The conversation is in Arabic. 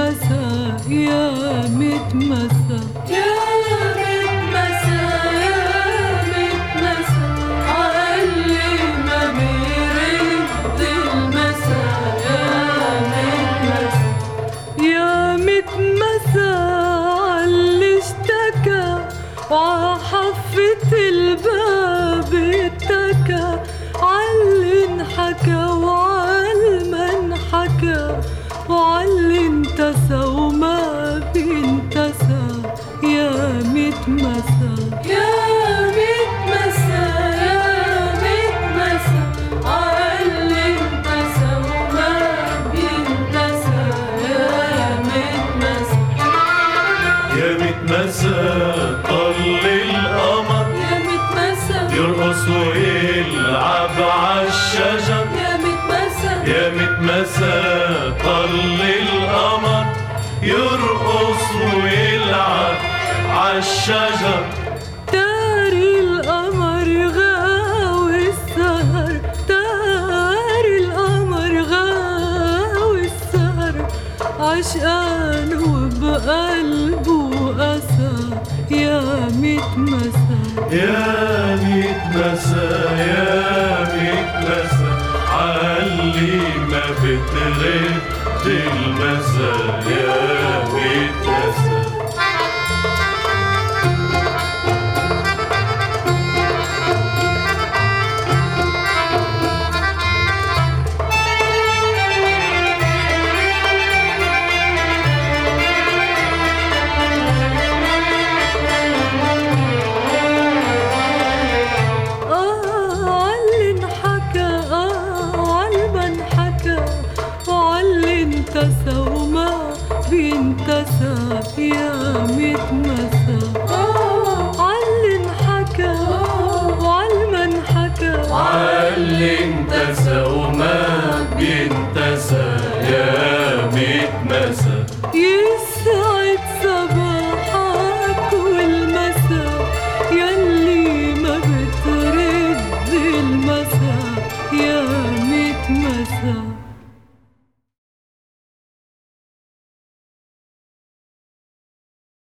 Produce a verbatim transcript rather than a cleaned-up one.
متمسى يا متمسى يا متمسى يا متمسى عاللي ما بيرد المسا يا متمسى يا متمسى عاللي اشتكى وعحفة الباب اتكى عاللي انحكى وعالما انحكى وعاللي انتسى وما بينتسى يا متمسى يا متمسى يا متمسى عاللي انتسى وما بينتسى يا متمسى يا متمسى طل القمر يا متمسى يرقص ويلعب عالشجر يا متمسى يا متمسى طل القمر يرقص ويلعب عالشجر داري القمر غاوي السهر داري القمر غاوي السهر عشقان وبقلبه أسى يا متمسى يا متمسى يا متمسى عاللي ما بترد المسا يا متمسى انتسى وما بينتسى يا متمسى عاللي انحكى وعالما انحكى عاللي انتسى وما بينتسى يا متمسى